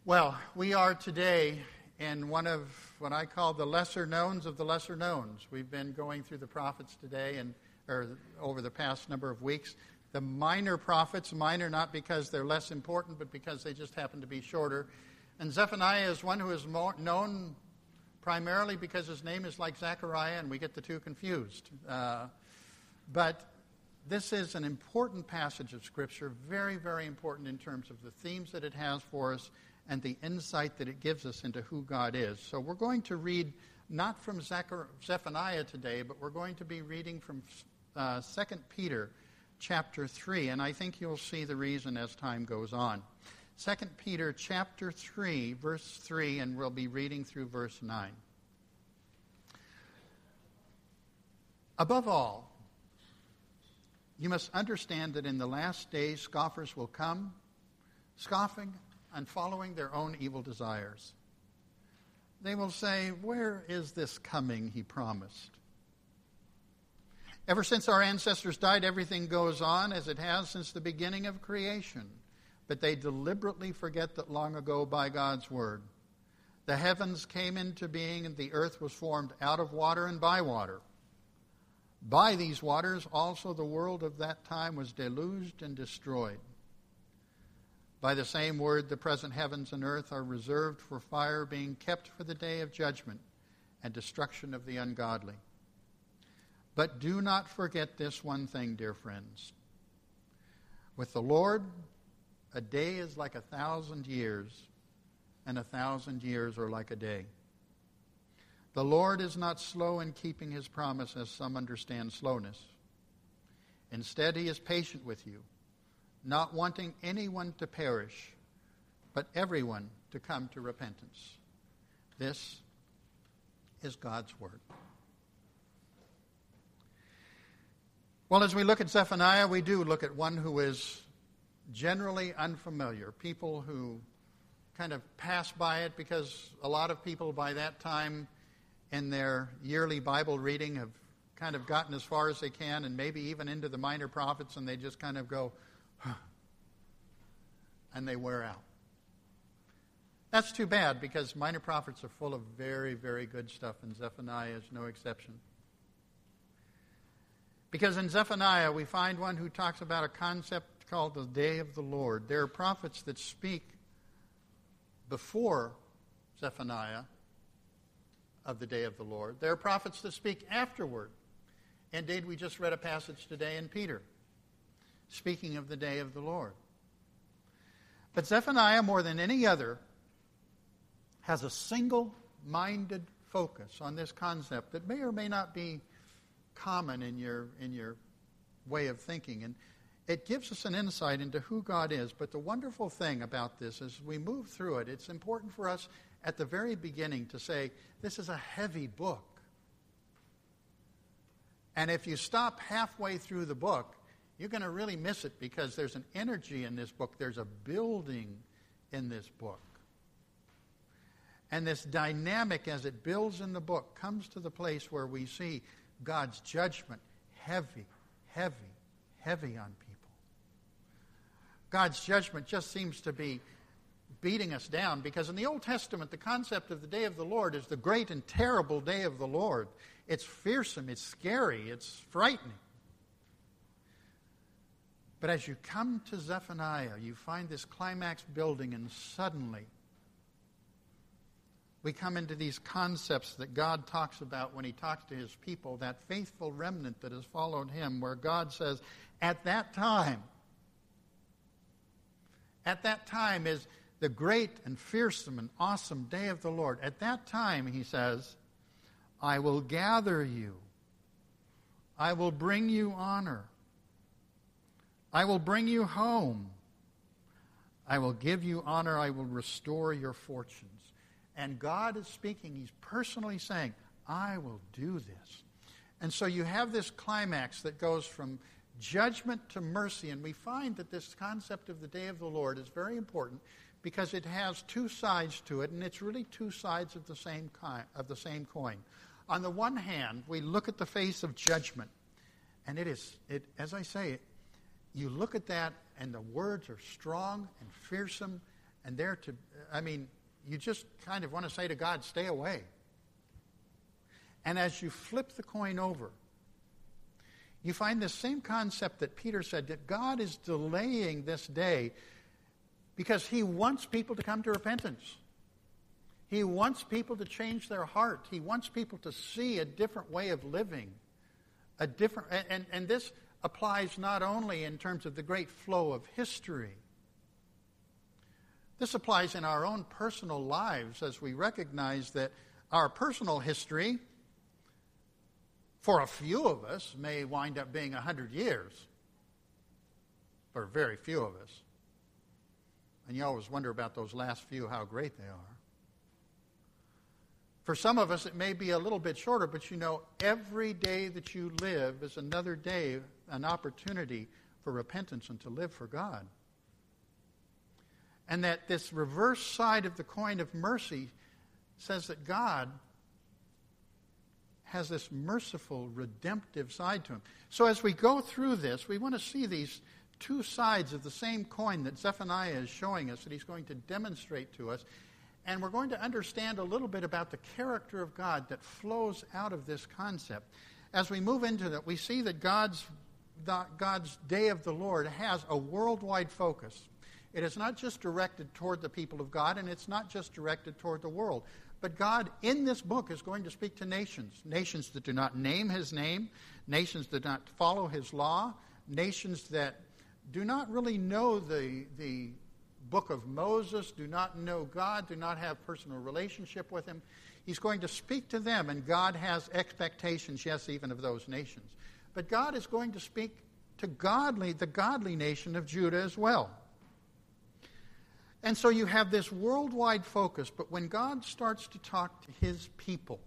Well, we are today in one of what I call the lesser knowns of the lesser knowns. We've been going through the prophets today or over the past number of weeks. The minor prophets, minor not because they're less important, but because they just happen to be shorter. And Zephaniah is one who is known primarily because his name is like Zechariah, and we get the two confused. But this is an important passage of Scripture, very, very important in terms of the themes that it has for us and the insight that it gives us into who God is. So we're going to read not from Zephaniah today, but we're going to be reading from 2 Peter chapter 3, and I think you'll see the reason as time goes on. 2 Peter chapter 3, verse 3, and we'll be reading through verse 9. Above all, you must understand that in the last days scoffers will come, scoffing and following their own evil desires. They will say, "Where is this coming he promised?" Ever since our ancestors died, everything goes on as it has since the beginning of creation. But they deliberately forget that long ago, by God's word, the heavens came into being and the earth was formed out of water and by water. By these waters also the world of that time was deluged and destroyed. By the same word, the present heavens and earth are reserved for fire, being kept for the day of judgment and destruction of the ungodly. But do not forget this one thing, dear friends. With the Lord, a day is like 1,000 years, and 1,000 years are like a day. The Lord is not slow in keeping his promise, as some understand slowness. Instead, he is patient with you, not wanting anyone to perish, but everyone to come to repentance. This is God's word. Well, as we look at Zephaniah, we do look at one who is generally unfamiliar. People who kind of pass by it because a lot of people by that time in their yearly Bible reading have kind of gotten as far as they can and maybe even into the minor prophets, and they just kind of go, huh, and they wear out. That's too bad, because minor prophets are full of very, very good stuff, and Zephaniah is no exception. Because in Zephaniah we find one who talks about a concept called the day of the Lord. There are prophets that speak before Zephaniah of the day of the Lord. There are prophets that speak afterward. Indeed, we just read a passage today in Peter, speaking of the day of the Lord. But Zephaniah, more than any other, has a single-minded focus on this concept that may or may not be common in your way of thinking. And it gives us an insight into who God is. But the wonderful thing about this is, as we move through it, it's important for us at the very beginning to say, this is a heavy book. And if you stop halfway through the book, you're going to really miss it, because there's an energy in this book. There's a building in this book. And this dynamic, as it builds in the book, comes to the place where we see God's judgment heavy, heavy, heavy on people. God's judgment just seems to be beating us down, because in the Old Testament, the concept of the day of the Lord is the great and terrible day of the Lord. It's fearsome, it's scary, it's frightening. But as you come to Zephaniah, you find this climax building, and suddenly we come into these concepts that God talks about when he talks to his people, that faithful remnant that has followed him, where God says, at that time is the great and fearsome and awesome day of the Lord. At that time, he says, I will gather you. I will bring you honor. I will bring you home. I will give you honor. I will restore your fortunes. And God is speaking. He's personally saying, I will do this. And so you have this climax that goes from judgment to mercy. And we find that this concept of the day of the Lord is very important, because it has two sides to it, and it's really two sides of the same coin. On the one hand, we look at the face of judgment, and as I say, you look at that, and the words are strong and fearsome, And you just kind of want to say to God, stay away. And as you flip the coin over, you find the same concept that Peter said, that God is delaying this day because he wants people to come to repentance. He wants people to change their heart. He wants people to see a different way of living. And this applies not only in terms of the great flow of history. This applies in our own personal lives as we recognize that our personal history, for a few of us, may wind up being 100 years. For very few of us. And you always wonder about those last few, how great they are. For some of us, it may be a little bit shorter, but every day that you live is another day, an opportunity for repentance and to live for God. And that this reverse side of the coin of mercy says that God has this merciful, redemptive side to him. So as we go through this, we want to see these two sides of the same coin that Zephaniah is showing us, that he's going to demonstrate to us. And we're going to understand a little bit about the character of God that flows out of this concept. As we move into that, we see that God's day of the Lord has a worldwide focus. It is not just directed toward the people of God, and it's not just directed toward the world. But God, in this book, is going to speak to nations. Nations that do not name his name. Nations that do not follow his law. Nations that do not really know the book of Moses, do not know God, do not have personal relationship with him. He's going to speak to them, and God has expectations, yes, even of those nations. But God is going to speak to the godly nation of Judah as well. And so you have this worldwide focus, but when God starts to talk to his people,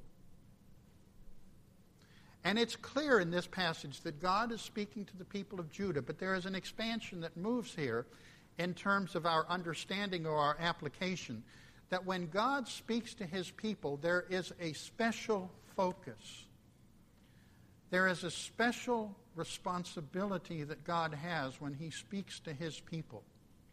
and it's clear in this passage that God is speaking to the people of Judah, but there is an expansion that moves here in terms of our understanding or our application, that when God speaks to his people, there is a special focus. There is a special responsibility that God has when he speaks to his people.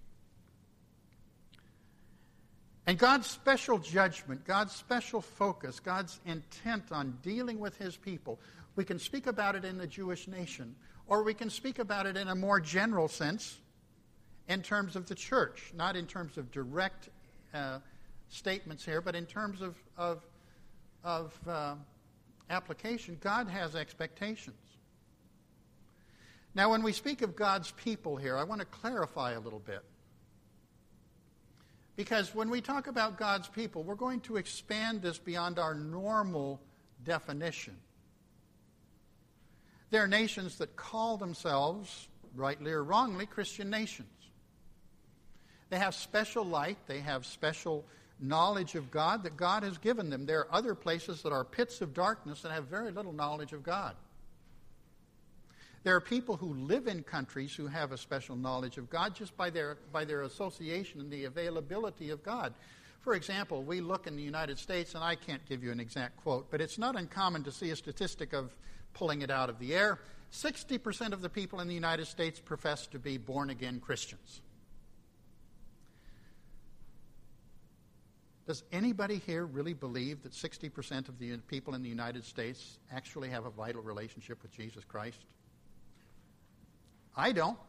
And God's special judgment, God's special focus, God's intent on dealing with his people, we can speak about it in the Jewish nation, or we can speak about it in a more general sense in terms of the church, not in terms of direct statements here, but in terms of application. God has expectations. Now, when we speak of God's people here, I want to clarify a little bit. Because when we talk about God's people, we're going to expand this beyond our normal definition. There are nations that call themselves, rightly or wrongly, Christian nations. They have special light, they have special knowledge of God that God has given them. There are other places that are pits of darkness that have very little knowledge of God. There are people who live in countries who have a special knowledge of God just by their association and the availability of God. For example, we look in the United States, and I can't give you an exact quote, but it's not uncommon to see a statistic of pulling it out of the air. 60% of the people in the United States profess to be born-again Christians. Does anybody here really believe that 60% of the people in the United States actually have a vital relationship with Jesus Christ? I don't.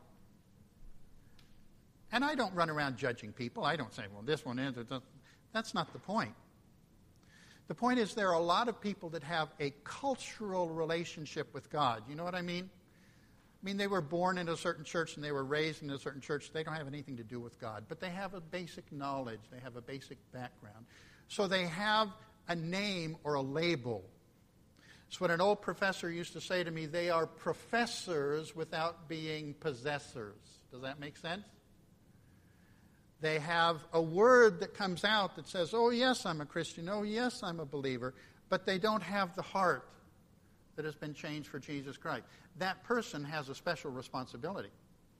And I don't run around judging people. I don't say, well, this one is. That's not the point. The point is there are a lot of people that have a cultural relationship with God. You know what I mean? I mean, they were born in a certain church and they were raised in a certain church. They don't have anything to do with God. But they have a basic knowledge. They have a basic background. So they have a name or a label. It's what an old professor used to say to me, they are professors without being possessors. Does that make sense? They have a word that comes out that says, oh, yes, I'm a Christian. Oh, yes, I'm a believer. But they don't have the heart that has been changed for Jesus Christ. That person has a special responsibility.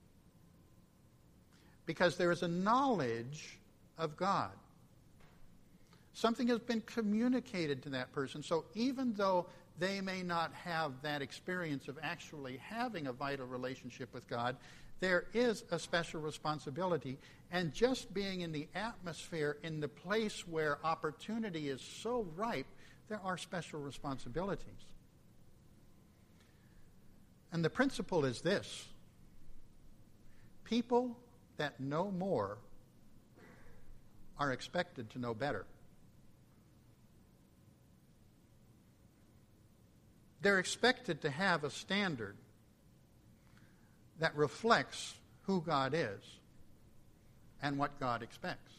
Because there is a knowledge of God. Something has been communicated to that person. So even though they may not have that experience of actually having a vital relationship with God, there is a special responsibility. And just being in the atmosphere, in the place where opportunity is so ripe, there are special responsibilities. And the principle is this: people that know more are expected to know better. They're expected to have a standard that reflects who God is and what God expects.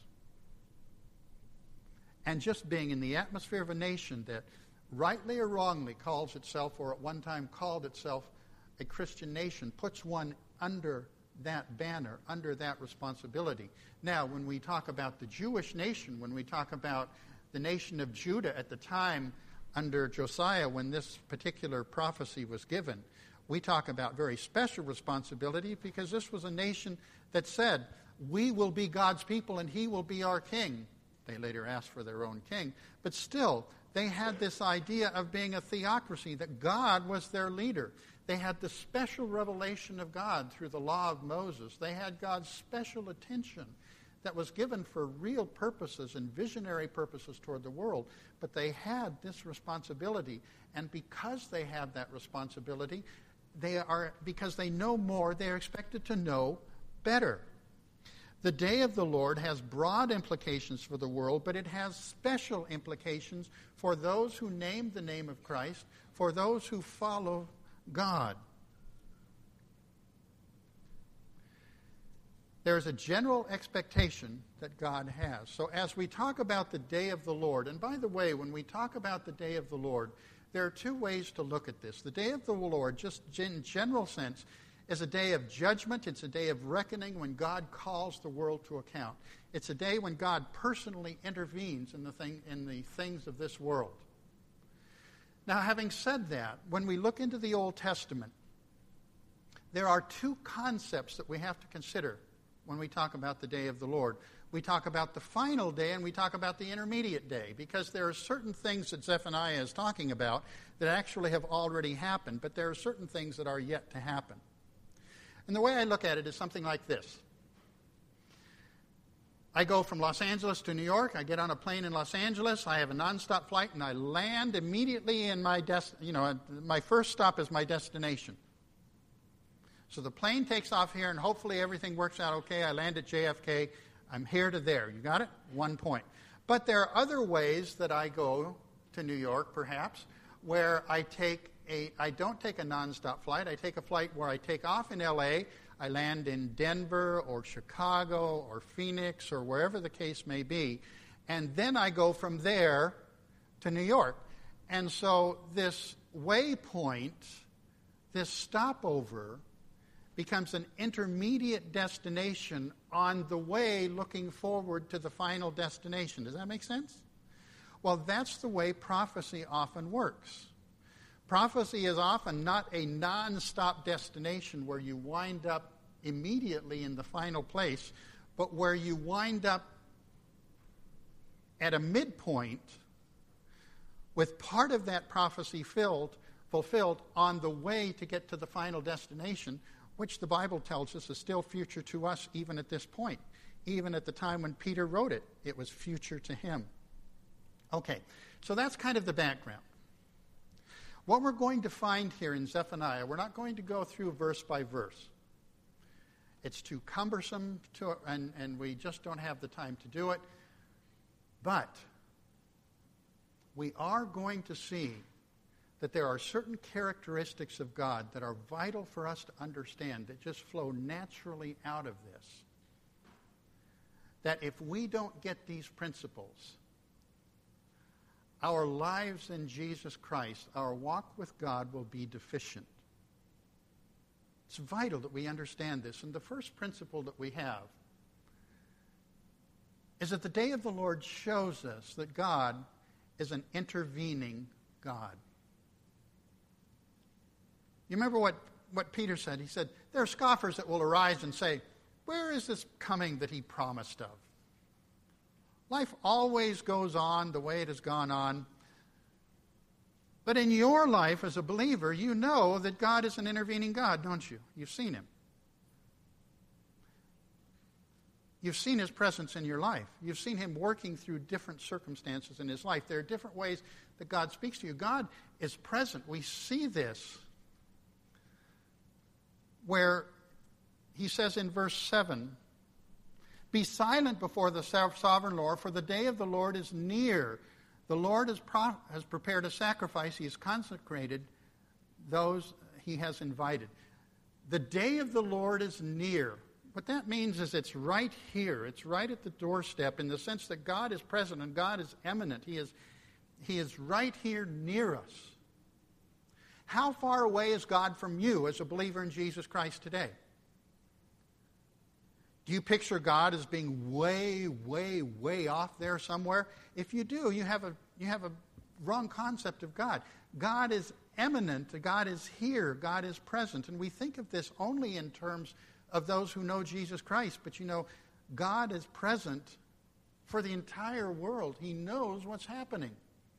And just being in the atmosphere of a nation that rightly or wrongly calls itself, or at one time called itself, a Christian nation, puts one under that banner, under that responsibility. Now, when we talk about the Jewish nation, when we talk about the nation of Judah at the time under Josiah, when this particular prophecy was given, we talk about very special responsibility, because this was a nation that said, we will be God's people and he will be our king. They later asked for their own king, but still, they had this idea of being a theocracy, that God was their leader. They had the special revelation of God through the law of Moses. They had God's special attention that was given for real purposes and visionary purposes toward the world. But they had this responsibility, and because they have that responsibility, because they know more, they are expected to know better. The day of the Lord has broad implications for the world, but it has special implications for those who name the name of Christ, for those who follow God. There is a general expectation that God has. So as we talk about the day of the Lord, and by the way, when we talk about the day of the Lord, there are two ways to look at this. The day of the Lord, just in general sense, is a day of judgment. It's a day of reckoning when God calls the world to account. It's a day when God personally intervenes in the things of this world. Now, having said that, when we look into the Old Testament, there are two concepts that we have to consider when we talk about the day of the Lord. We talk about the final day and we talk about the intermediate day, because there are certain things that Zephaniah is talking about that actually have already happened, but there are certain things that are yet to happen. And the way I look at it is something like this. I go from Los Angeles to New York. I get on a plane in Los Angeles. I have a nonstop flight, and I land immediately in my my first stop is my destination. So the plane takes off here, and hopefully everything works out okay. I land at JFK. I'm here to there. You got it? 1 point. But there are other ways that I go to New York, perhaps, where I don't take a nonstop flight. I take a flight where I take off in L.A., I land in Denver or Chicago or Phoenix or wherever the case may be, and then I go from there to New York. And so this waypoint, this stopover, becomes an intermediate destination on the way looking forward to the final destination. Does that make sense? Well, that's the way prophecy often works. Prophecy is often not a non-stop destination where you wind up immediately in the final place, but where you wind up at a midpoint with part of that prophecy fulfilled on the way to get to the final destination, which the Bible tells us is still future to us even at this point. Even at the time when Peter wrote it, it was future to him. Okay, so that's kind of the background. What we're going to find here in Zephaniah, we're not going to go through verse by verse. It's too cumbersome, and we just don't have the time to do it. But we are going to see that there are certain characteristics of God that are vital for us to understand, that just flow naturally out of this. That if we don't get these principles, our lives in Jesus Christ, our walk with God will be deficient. It's vital that we understand this. And the first principle that we have is that the day of the Lord shows us that God is an intervening God. You remember what Peter said? He said, there are scoffers that will arise and say, where is this coming that he promised of? Life always goes on the way it has gone on. But in your life as a believer, you know that God is an intervening God, don't you? You've seen him. You've seen his presence in your life. You've seen him working through different circumstances in his life. There are different ways that God speaks to you. God is present. We see this where he says in verse 7, "Be silent before the sovereign Lord, for the day of the Lord is near. The Lord has prepared a sacrifice. He has consecrated those he has invited." The day of the Lord is near. What that means is it's right here. It's right at the doorstep in the sense that God is present and God is imminent. He is right here near us. How far away is God from you as a believer in Jesus Christ today? Do you picture God as being way, way, way off there somewhere? If you do, you have a wrong concept of God. God is imminent. God is here. God is present. And we think of this only in terms of those who know Jesus Christ. But God is present for the entire world. He knows what's happening.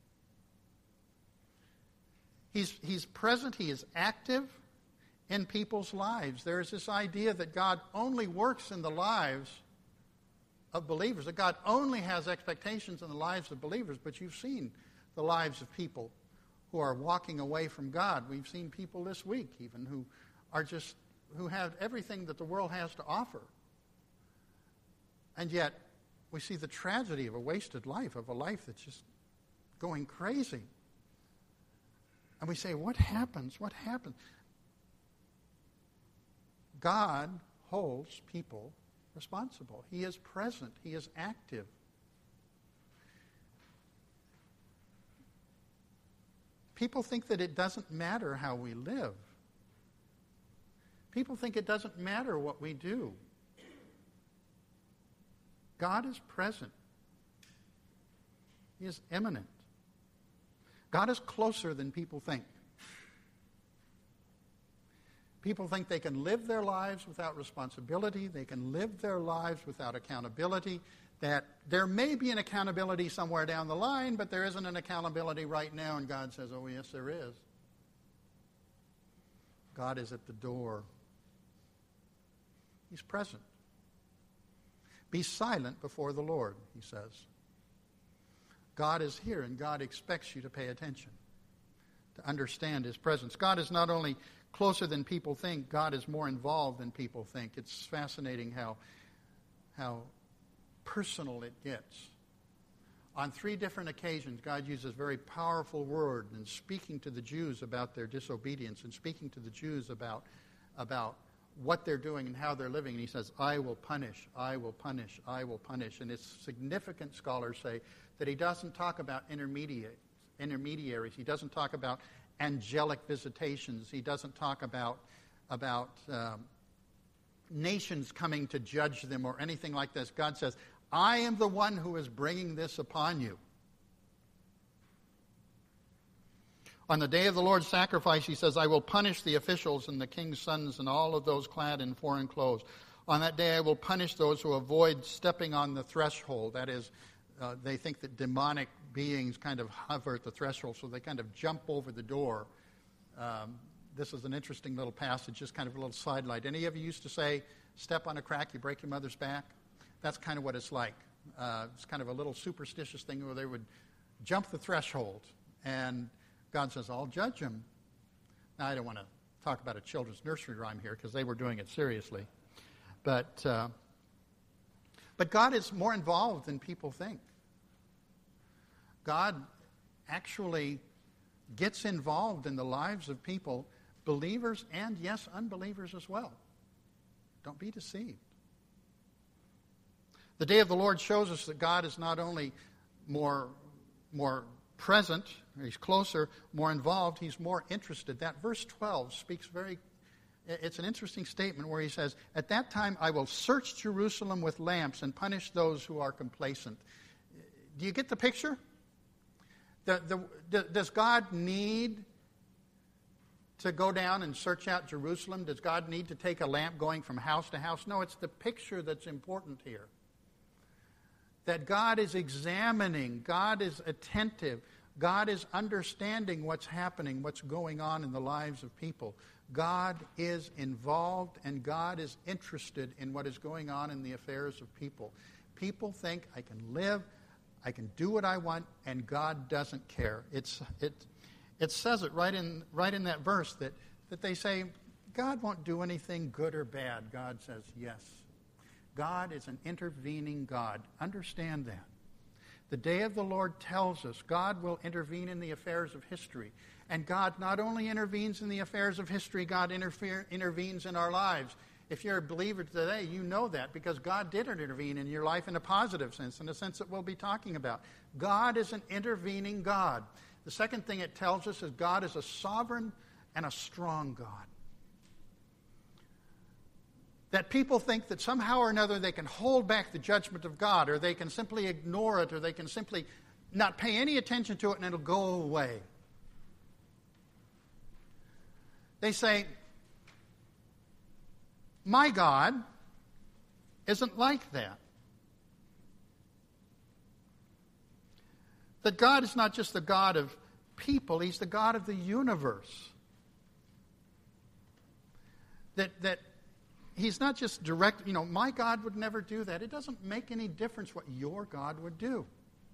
He's present. He is active in people's lives. There is this idea that God only works in the lives of believers, that God only has expectations in the lives of believers. But you've seen the lives of people who are walking away from God. We've seen people this week even who have everything that the world has to offer. And yet we see the tragedy of a wasted life, of a life that's just going crazy. And we say, what happens? What happens? God holds people responsible. He is present. He is active. People think that it doesn't matter how we live. People think it doesn't matter what we do. God is present. He is imminent. God is closer than people think. People think they can live their lives without responsibility. They can live their lives without accountability. That there may be an accountability somewhere down the line, but there isn't an accountability right now. And God says, oh, yes, there is. God is at the door. He's present. Be silent before the Lord, he says. God is here, and God expects you to pay attention, to understand his presence. God is not only closer than people think, God is more involved than people think. It's fascinating how personal it gets. On 3 different occasions, God uses a very powerful word in speaking to the Jews about their disobedience and speaking to the Jews about what they're doing and how they're living. And he says, I will punish, I will punish, I will punish. And it's significant, scholars say, that he doesn't talk about intermediaries. He doesn't talk about angelic visitations. He doesn't talk about nations coming to judge them or anything like this. God says, I am the one who is bringing this upon you. On the day of the Lord's sacrifice, he says, I will punish the officials and the king's sons and all of those clad in foreign clothes. On that day, I will punish those who avoid stepping on the threshold. That is, they think that demonic beings kind of hover at the threshold, so they kind of jump over the door. This is an interesting little passage, just kind of a little sidelight. Any of you used to say, step on a crack, you break your mother's back? That's kind of what it's like. It's kind of a little superstitious thing where they would jump the threshold, and God says, I'll judge them. Now, I don't want to talk about a children's nursery rhyme here because they were doing it seriously. But God is more involved than people think. God actually gets involved in the lives of people, believers and, yes, unbelievers as well. Don't be deceived. The day of the Lord shows us that God is not only more present, he's closer, more involved, he's more interested. That verse 12 speaks it's an interesting statement where he says, at that time I will search Jerusalem with lamps and punish those who are complacent. Do you get the picture? Does God need to go down and search out Jerusalem? Does God need to take a lamp going from house to house? No, it's the picture that's important here. That God is examining, God is attentive, God is understanding what's happening, what's going on in the lives of people. God is involved and God is interested in what is going on in the affairs of people. People think I can live, I can do what I want, and God doesn't care. It says it right in that verse that they say, God won't do anything good or bad. God says, yes. God is an intervening God. Understand that. The day of the Lord tells us God will intervene in the affairs of history. And God not only intervenes in the affairs of history, God intervenes in our lives. If you're a believer today, you know that because God did intervene in your life in a positive sense, in a sense that we'll be talking about. God is an intervening God. The second thing it tells us is God is a sovereign and a strong God. That people think that somehow or another they can hold back the judgment of God, or they can simply ignore it, or they can simply not pay any attention to it and it'll go away. They say, my God isn't like that. That God is not just the God of people, He's the God of the universe. That He's not just direct, my God would never do that. It doesn't make any difference what your God would do.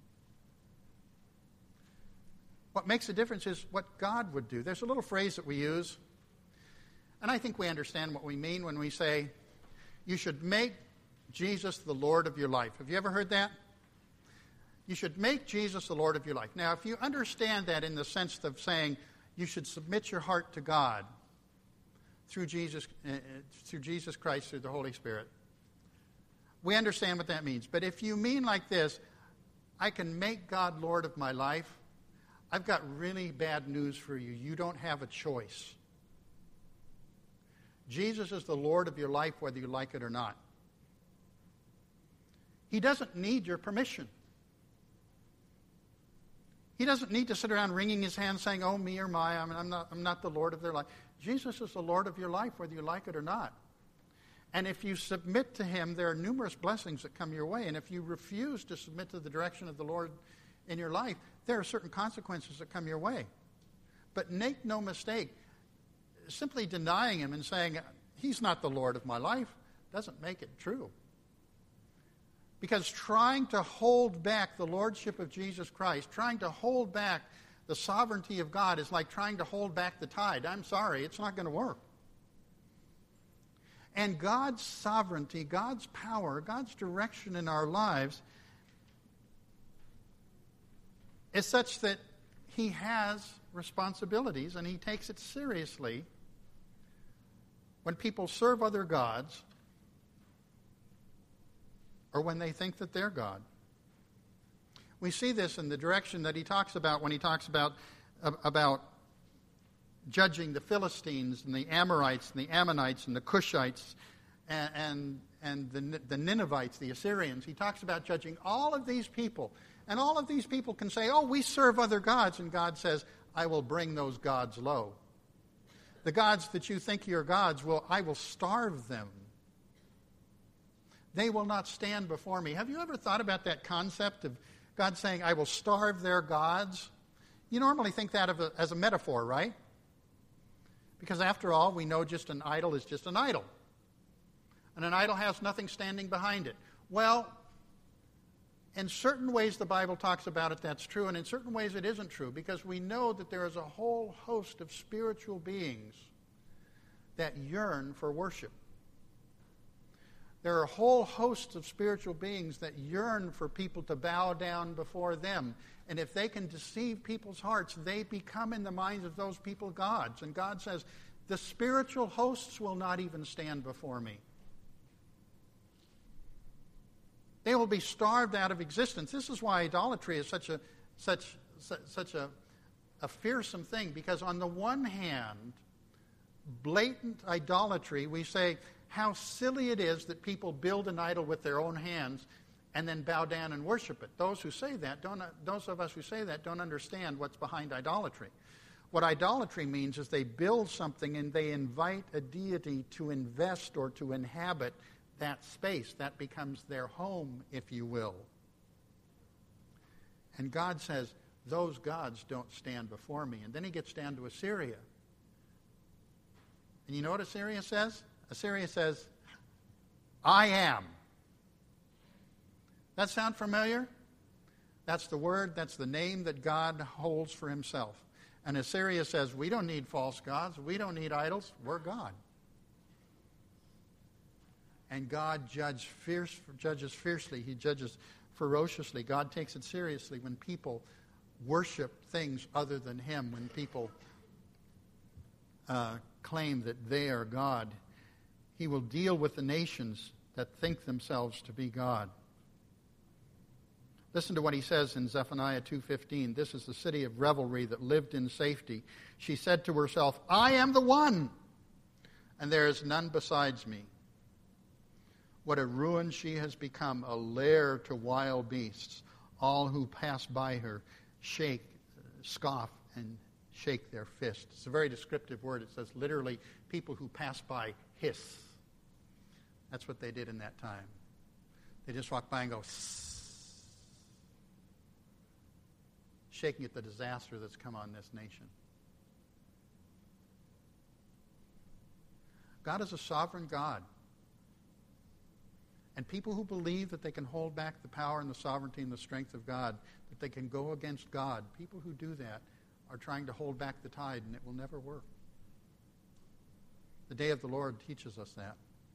What makes a difference is what God would do. There's a little phrase that we use, and I think we understand what we mean when we say, you should make Jesus the Lord of your life. Have you ever heard that? You should make Jesus the Lord of your life. Now, if you understand that in the sense of saying you should submit your heart to God through Jesus Christ, through the Holy Spirit, we understand what that means. But if you mean like this, I can make God Lord of my life, I've got really bad news for you. You don't have a choice. Jesus is the Lord of your life whether you like it or not. He doesn't need your permission. He doesn't need to sit around wringing his hands saying, oh, me or my, I'm not the Lord of their life. Jesus is the Lord of your life whether you like it or not. And if you submit to Him, there are numerous blessings that come your way. And if you refuse to submit to the direction of the Lord in your life, there are certain consequences that come your way. But make no mistake, simply denying Him and saying, He's not the Lord of my life, doesn't make it true. Because trying to hold back the Lordship of Jesus Christ, trying to hold back the sovereignty of God is like trying to hold back the tide. I'm sorry, it's not going to work. And God's sovereignty, God's power, God's direction in our lives is such that He has responsibilities and He takes it seriously when people serve other gods or when they think that they're God. We see this in the direction that He talks about when He talks about judging the Philistines and the Amorites and the Ammonites and the Cushites and the Ninevites, the Assyrians. He talks about judging all of these people. And all of these people can say, oh, we serve other gods. And God says, I will bring those gods low. The gods that you think are gods, I will starve them. They will not stand before me. Have you ever thought about that concept of God saying, I will starve their gods? You normally think that as a metaphor, right? Because after all, we know just an idol is just an idol. And an idol has nothing standing behind it. Well, in certain ways the Bible talks about it, that's true, and in certain ways it isn't true, because we know that there is a whole host of spiritual beings that yearn for worship. There are whole hosts of spiritual beings that yearn for people to bow down before them. And if they can deceive people's hearts, they become in the minds of those people gods. And God says, the spiritual hosts will not even stand before me. They will be starved out of existence. This is why idolatry is such a fearsome thing, because on the one hand, blatant idolatry, we say, how silly it is that people build an idol with their own hands and then bow down and worship it. Those of us who say that don't understand what's behind idolatry. What idolatry means is they build something and they invite a deity to invest or to inhabit that space. That becomes their home, if you will. And God says, those gods don't stand before me. And then He gets down to Assyria. And you know what Assyria says? Assyria says, I am. That sound familiar? That's the word, that's the name that God holds for himself. And Assyria says, we don't need false gods, we don't need idols, we're God. And God judges fiercely, he judges ferociously. God takes it seriously when people worship things other than him, when people claim that they are God. He will deal with the nations that think themselves to be God. Listen to what he says in Zephaniah 2:15. This is the city of revelry that lived in safety. She said to herself, I am the one, and there is none besides me. What a ruin she has become, a lair to wild beasts. All who pass by her scoff, and shake their fists. It's a very descriptive word. It says literally, people who pass by hiss. That's what they did in that time. They just walked by and go, sss, shaking at the disaster that's come on this nation. God is a sovereign God. And people who believe that they can hold back the power and the sovereignty and the strength of God, that they can go against God, people who do that are trying to hold back the tide, and it will never work. The day of the Lord teaches us that.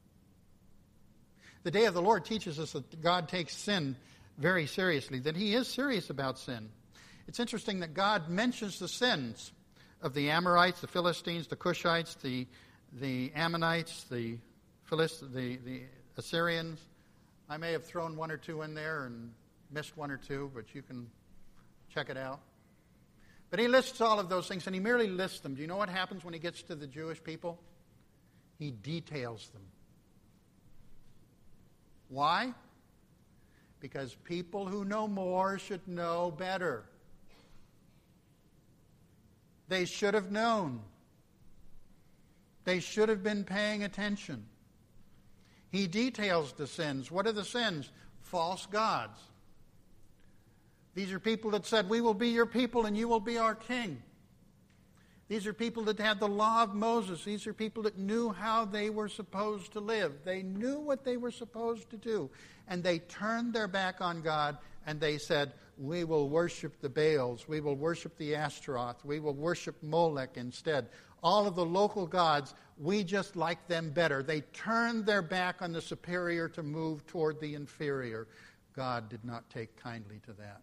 The day of the Lord teaches us that God takes sin very seriously, that he is serious about sin. It's interesting that God mentions the sins of the Amorites, the Philistines, the Cushites, the Ammonites, the Assyrians. I may have thrown one or two in there and missed one or two, but you can check it out. But he lists all of those things, and he merely lists them. Do you know what happens when he gets to the Jewish people? He details them. Why? Because people who know more should know better. They should have known. They should have been paying attention. He details the sins. What are the sins? False gods. These are people that said, we will be your people and you will be our king. These are people that had the law of Moses. These are people that knew how they were supposed to live. They knew what they were supposed to do. And they turned their back on God and they said, we will worship the Baals. We will worship the Ashtaroth. We will worship Molech instead. All of the local gods, we just like them better. They turned their back on the superior to move toward the inferior. God did not take kindly to that.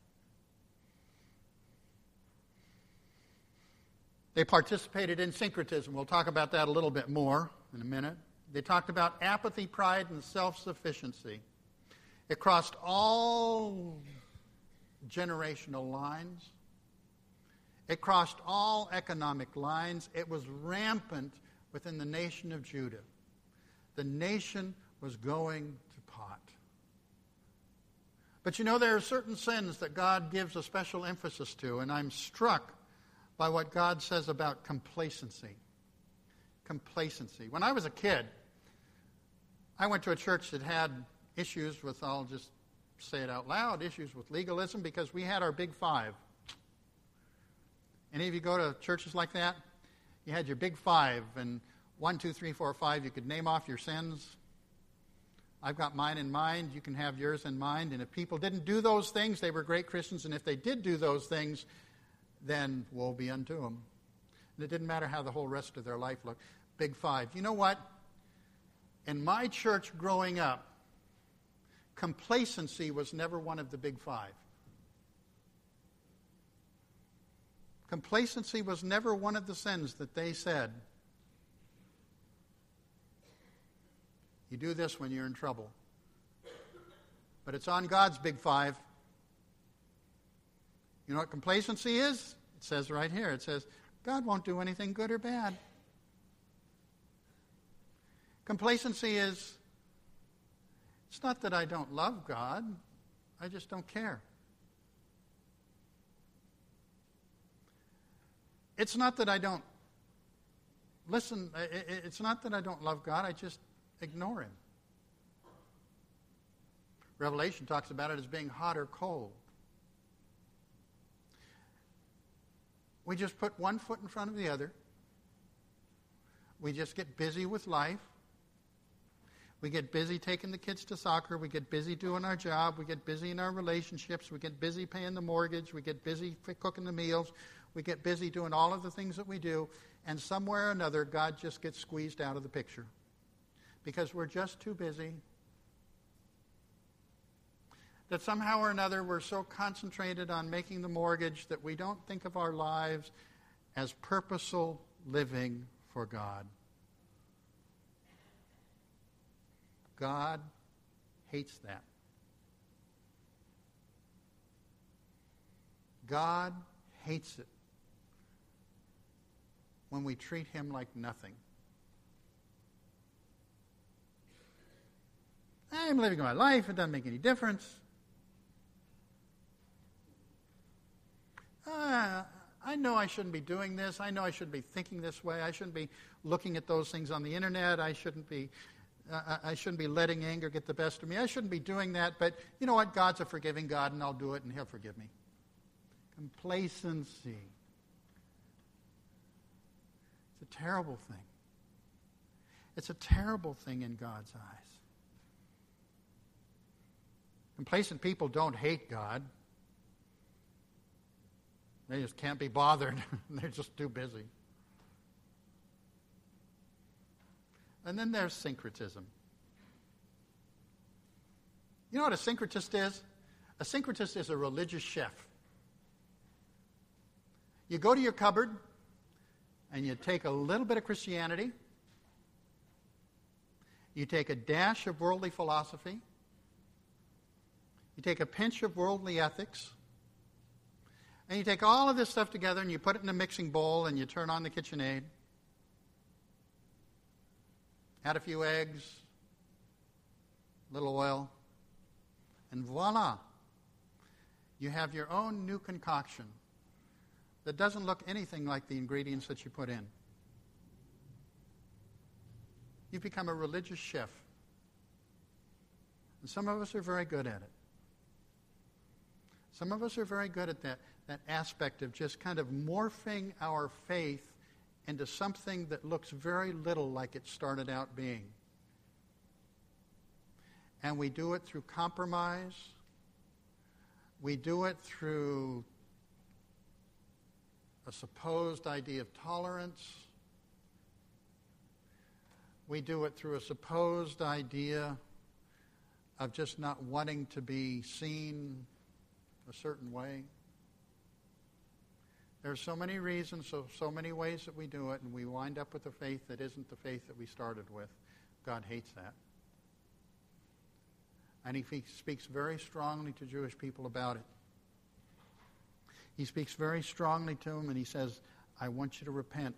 They participated in syncretism. We'll talk about that a little bit more in a minute. They talked about apathy, pride, and self-sufficiency. It crossed all generational lines. It crossed all economic lines. It was rampant within the nation of Judah. The nation was going to pot. But you know, there are certain sins that God gives a special emphasis to, and I'm struck by what God says about complacency. Complacency. When I was a kid, I went to a church that had issues with, I'll just say it out loud, issues with legalism, because we had our big five. Any of you go to churches like that? You had your big five, and 1, 2, 3, 4, 5, you could name off your sins. I've got mine in mind, you can have yours in mind, and if people didn't do those things, they were great Christians, and if they did do those things, then woe be unto them. And it didn't matter how the whole rest of their life looked. Big five. You know what? In my church growing up, complacency was never one of the big five. Complacency was never one of the sins that they said, you do this when you're in trouble. But it's on God's big five. You know what complacency is? It says right here, it says, God won't do anything good or bad. Complacency is, it's not that I don't love God, I just don't care. It's not that I don't listen, it's not that I don't love God, I just ignore him. Revelation talks about it as being hot or cold. We just put one foot in front of the other. We just get busy with life. We get busy taking the kids to soccer. We get busy doing our job. We get busy in our relationships. We get busy paying the mortgage. We get busy cooking the meals. We get busy doing all of the things that we do. And somewhere or another, God just gets squeezed out of the picture. Because we're just too busy. That somehow or another, we're so concentrated on making the mortgage that we don't think of our lives as purposeful living for God. God hates that. God hates it when we treat him like nothing. I'm living my life. It doesn't make any difference. I know I shouldn't be doing this. I know I shouldn't be thinking this way. I shouldn't be looking at those things on the internet. I shouldn't be letting anger get the best of me. I shouldn't be doing that. But you know what? God's a forgiving God, and I'll do it, and he'll forgive me. Complacency. It's a terrible thing. It's a terrible thing in God's eyes. Complacent people don't hate God. They just can't be bothered. They're just too busy. And then there's syncretism. You know what a syncretist is? A syncretist is a religious chef. You go to your cupboard and you take a little bit of Christianity. You take a dash of worldly philosophy. You take a pinch of worldly ethics. And you take all of this stuff together and you put it in a mixing bowl and you turn on the KitchenAid. Add a few eggs, a little oil, and voila. You have your own new concoction that doesn't look anything like the ingredients that you put in. You've become a religious chef. And some of us are very good at it. Some of us are very good at that aspect of just kind of morphing our faith into something that looks very little like it started out being. And we do it through compromise. We do it through a supposed idea of tolerance. We do it through a supposed idea of just not wanting to be seen a certain way. There are so many reasons, so many ways that we do it, and we wind up with a faith that isn't the faith that we started with. God hates that. And he speaks very strongly to Jewish people about it. He speaks very strongly to them, and he says, I want you to repent.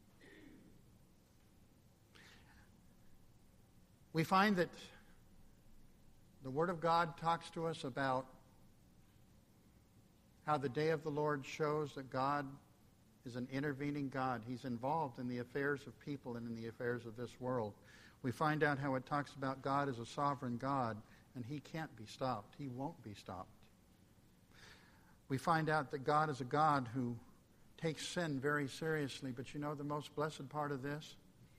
We find that the Word of God talks to us about how the day of the Lord shows that God is an intervening God. He's involved in the affairs of people and in the affairs of this world. We find out how it talks about God as a sovereign God, and he can't be stopped. He won't be stopped. We find out that God is a God who takes sin very seriously. But you know the most blessed part of this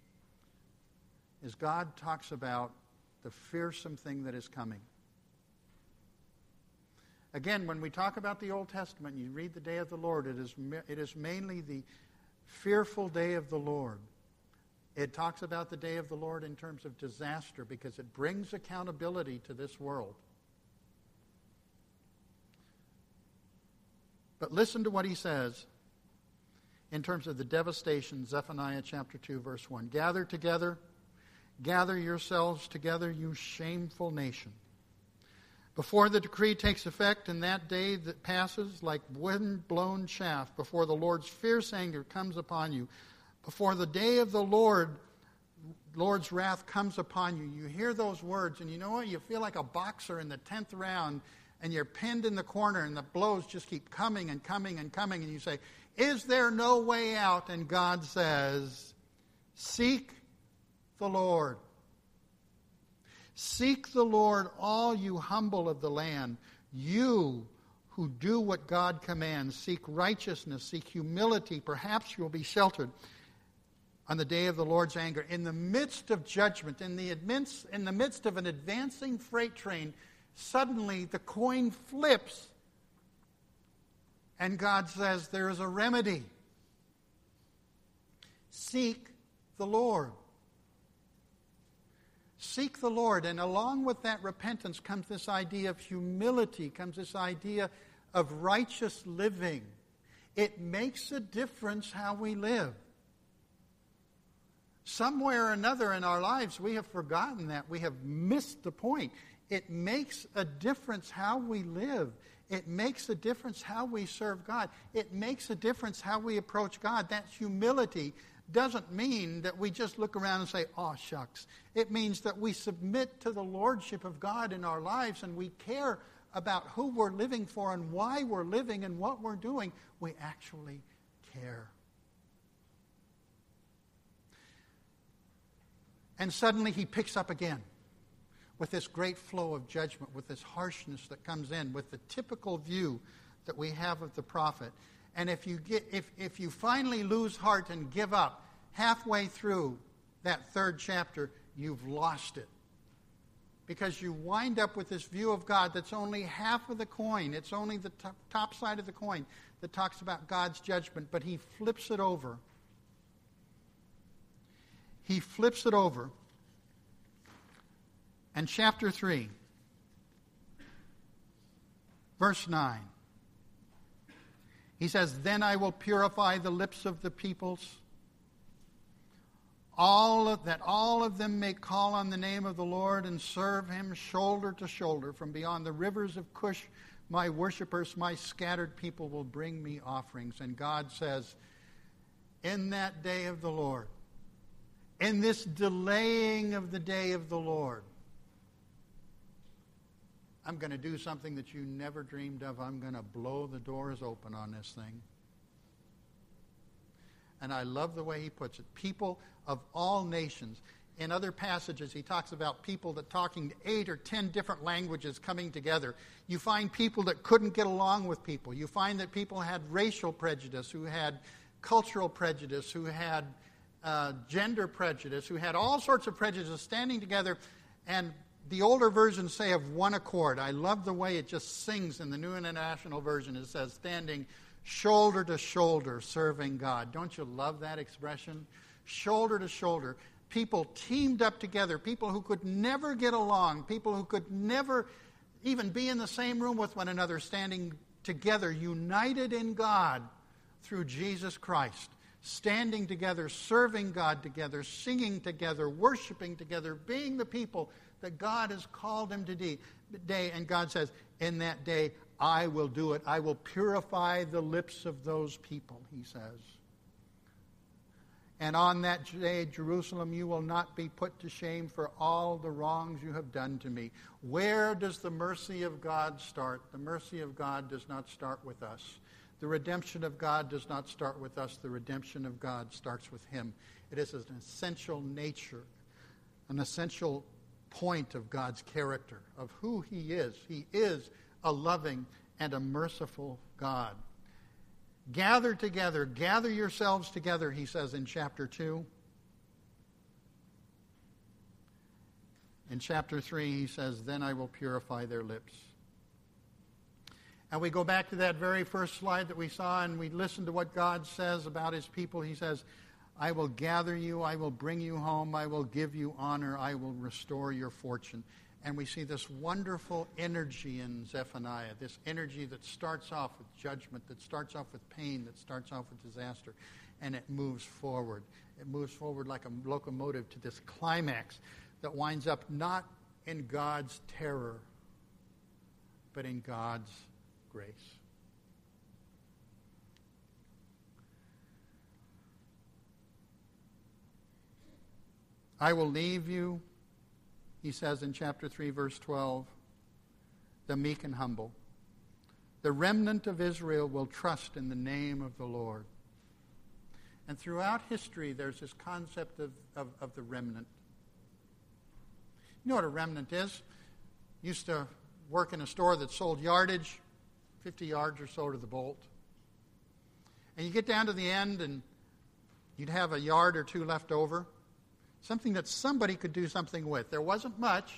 is God talks about the fearsome thing that is coming. Again, when we talk about the Old Testament, you read the day of the Lord, it is mainly the fearful day of the Lord. It talks about the day of the Lord in terms of disaster because it brings accountability to this world. But listen to what he says in terms of the devastation, Zephaniah chapter 2, verse 1. Gather together, gather yourselves together, you shameful nation. Before the decree takes effect in that day that passes like wind-blown chaff, before the Lord's fierce anger comes upon you, before the day of the Lord's wrath comes upon you, you hear those words, and you know what? You feel like a boxer in the 10th round, and you're pinned in the corner, and the blows just keep coming and coming and coming, and you say, is there no way out? And God says, seek the Lord. Seek the Lord, all you humble of the land, you who do what God commands. Seek righteousness, seek humility. Perhaps you'll be sheltered. on the day of the Lord's anger, in the midst of judgment, in the midst of an advancing freight train, suddenly the coin flips and God says there is a remedy. Seek the Lord. Seek the Lord. And along with that repentance comes this idea of humility, comes this idea of righteous living. It makes a difference how we live. Somewhere or another in our lives, we have forgotten that. We have missed the point. It makes a difference how we live. It makes a difference how we serve God. It makes a difference how we approach God. That humility doesn't mean that we just look around and say, "Oh, shucks." It means that we submit to the lordship of God in our lives and we care about who we're living for and why we're living and what we're doing. We actually care. And suddenly he picks up again with this great flow of judgment, with this harshness that comes in, with the typical view that we have of the prophet. And if you finally lose heart and give up halfway through that third chapter, you've lost it. Because you wind up with this view of God that's only half of the coin. It's only the top side of the coin that talks about God's judgment, but he flips it over. He flips it over. And chapter 3, verse 9, he says, "Then I will purify the lips of the peoples, that all of them may call on the name of the Lord and serve him shoulder to shoulder. From beyond the rivers of Cush, my worshipers, my scattered people will bring me offerings." And God says, in that day of the Lord, in this delaying of the day of the Lord, I'm going to do something that you never dreamed of. I'm going to blow the doors open on this thing. And I love the way he puts it. People of all nations. In other passages, he talks about people that talking 8 or 10 different languages coming together. You find people that couldn't get along with people. You find that people had racial prejudice, who had cultural prejudice, who had gender prejudice, who had all sorts of prejudices standing together, and the older versions say of one accord. I love the way it just sings in the New International Version. It says, standing shoulder to shoulder, serving God. Don't you love that expression? Shoulder to shoulder. People teamed up together. People who could never get along. People who could never even be in the same room with one another, standing together, united in God through Jesus Christ. Standing together, serving God together, singing together, worshiping together, being the people that God has called him to day. And God says, in that day, I will do it. I will purify the lips of those people, he says. And on that day, Jerusalem, you will not be put to shame for all the wrongs you have done to me. Where does the mercy of God start? The mercy of God does not start with us. The redemption of God does not start with us. The redemption of God starts with him. It is an essential nature, an essential point of God's character, of who he is. He is a loving and a merciful God. Gather together, gather yourselves together, he says in chapter 2. In chapter 3, he says, then I will purify their lips. And we go back to that very first slide that we saw, and we listen to what God says about his people. He says, I will gather you, I will bring you home, I will give you honor, I will restore your fortune. And we see this wonderful energy in Zephaniah, this energy that starts off with judgment, that starts off with pain, that starts off with disaster, and it moves forward. It moves forward like a locomotive to this climax that winds up not in God's terror, but in God's grace. I will leave you, he says in chapter 3, verse 12, the meek and humble. The remnant of Israel will trust in the name of the Lord. And throughout history, there's this concept of the remnant. You know what a remnant is? Used to work in a store that sold yardage, 50 yards or so to the bolt. And you get down to the end, and You'd have a yard or two left over, something that somebody could do something with. There wasn't much.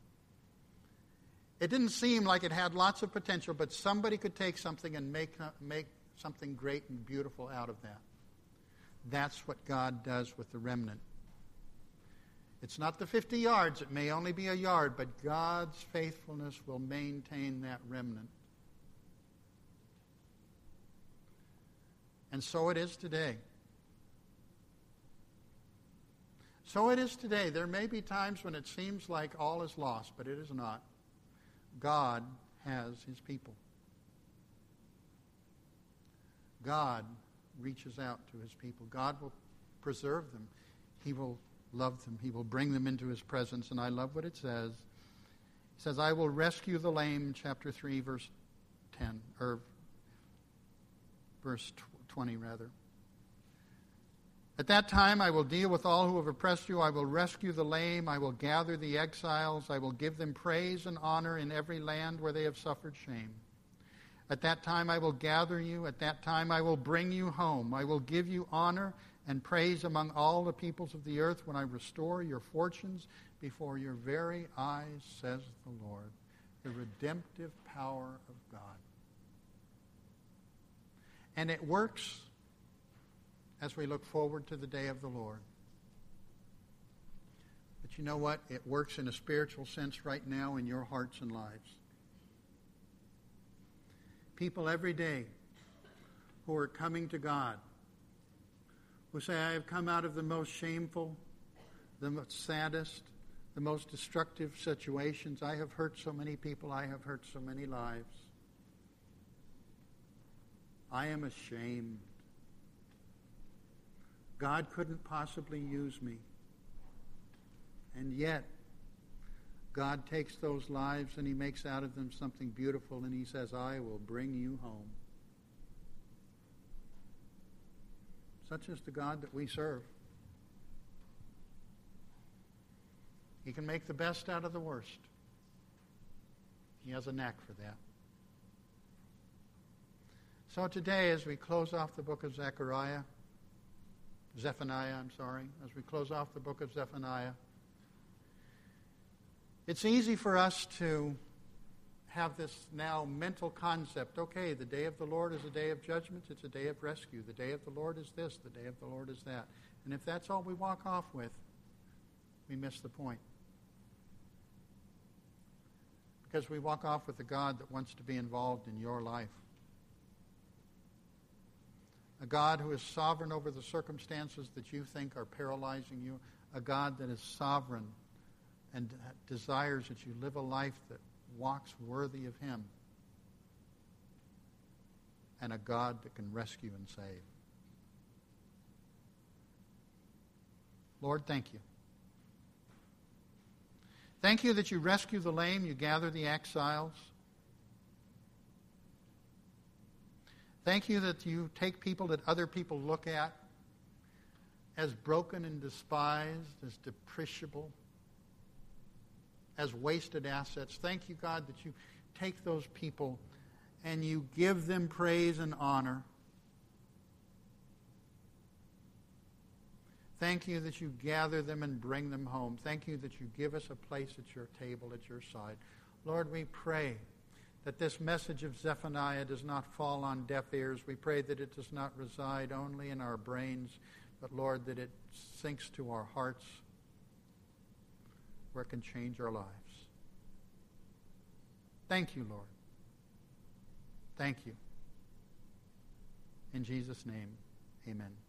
It didn't seem like it had lots of potential, but somebody could take something and make something great and beautiful out of that. That's what God does with the remnant. It's not the 50 yards. It may only be a yard, but God's faithfulness will maintain that remnant. And so it is today. So it is today. There may be times when it seems like all is lost, but it is not. God has his people. God reaches out to his people. God will preserve them. He will love them. He will bring them into his presence. And I love what it says. It says, I will rescue the lame, chapter 3, verse 10, or verse 20, rather. At that time I will deal with all who have oppressed you. I will rescue the lame. I will gather the exiles. I will give them praise and honor in every land where they have suffered shame. At that time I will gather you. At that time I will bring you home. I will give you honor and praise among all the peoples of the earth when I restore your fortunes before your very eyes, says the Lord. The redemptive power of God. And it works as we look forward to the day of the Lord. But you know what? It works in a spiritual sense right now in your hearts and lives. People every day who are coming to God, who say, I have come out of the most shameful, the most saddest, the most destructive situations. I have hurt so many people. I have hurt so many lives. I am ashamed. God couldn't possibly use me. And yet, God takes those lives and he makes out of them something beautiful, and he says, I will bring you home. Such is the God that we serve. He can make the best out of the worst. He has a knack for that. So today, as we close off the book of Zephaniah, as we close off the book of Zephaniah, it's easy for us to have this now mental concept. Okay, the day of the Lord is a day of judgment. It's a day of rescue. The day of the Lord is this. The day of the Lord is that. And if that's all we walk off with, we miss the point. Because we walk off with a God that wants to be involved in your life. A God who is sovereign over the circumstances that you think are paralyzing you. A God that is sovereign and desires that you live a life that walks worthy of him. And a God that can rescue and save. Lord, thank you. Thank you that you rescue the lame, you gather the exiles. Thank you that you take people that other people look at as broken and despised, as depreciable, as wasted assets. Thank you, God, that you take those people and you give them praise and honor. Thank you that you gather them and bring them home. Thank you that you give us a place at your table, at your side. Lord, we pray that this message of Zephaniah does not fall on deaf ears. We pray that it does not reside only in our brains, but, Lord, that it sinks to our hearts where it can change our lives. Thank you, Lord. Thank you. In Jesus' name, amen.